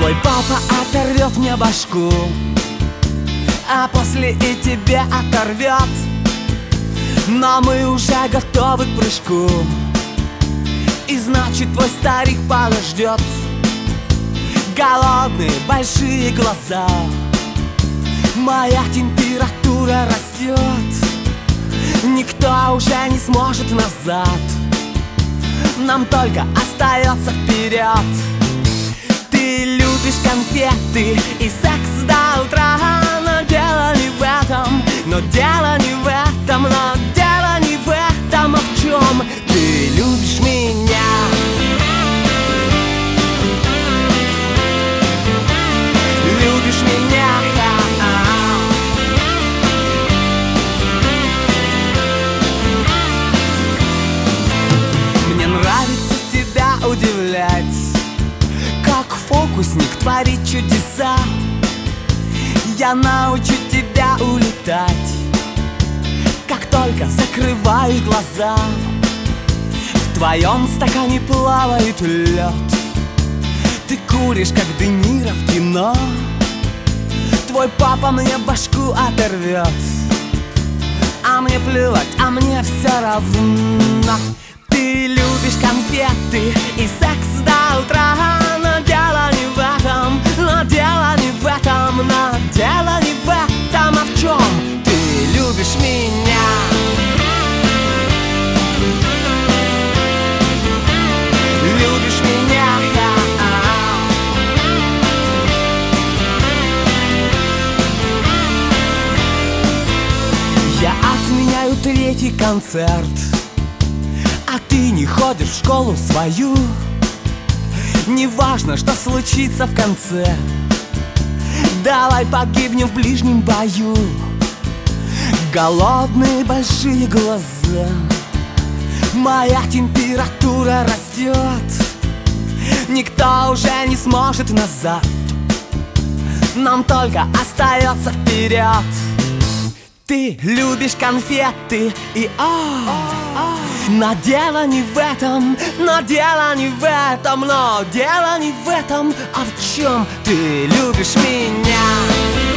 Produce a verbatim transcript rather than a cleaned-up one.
Твой папа оторвет мне башку, а после и тебе оторвет. Но мы уже готовы к прыжку, и значит твой старик подождет. Голодные большие глаза, моя температура растет. Никто уже не сможет назад, нам только остается вперед. Ты любишь конфеты и секс до утра, но дело не в этом, но дело не в этом, но дело не в этом, а в чем? Ты любишь меня. Любишь меня. Мне нравится тебя удивлять, как фокусник творит чудеса. Я научу тебя улетать, как только закрываю глаза. В твоем стакане плавает лед, ты куришь, как Де Ниро в кино. Твой папа мне башку оторвет, а мне плевать, а мне все равно. Ты любишь конфеты и секс до утра, но дело не в этом, но дело не в этом, но дело не в этом, а в чем? Ты любишь меня. Любишь меня. Я отменяю третий концерт, а ты не ходишь в школу свою. Неважно, что случится в конце, давай погибнем в ближнем бою. Голодные большие глаза, моя температура растет. Никто уже не сможет назад, нам только остается вперед. Ты любишь конфеты и о, но дело не в этом, но дело не в этом, но дело не в этом, а в чем? Ты любишь меня.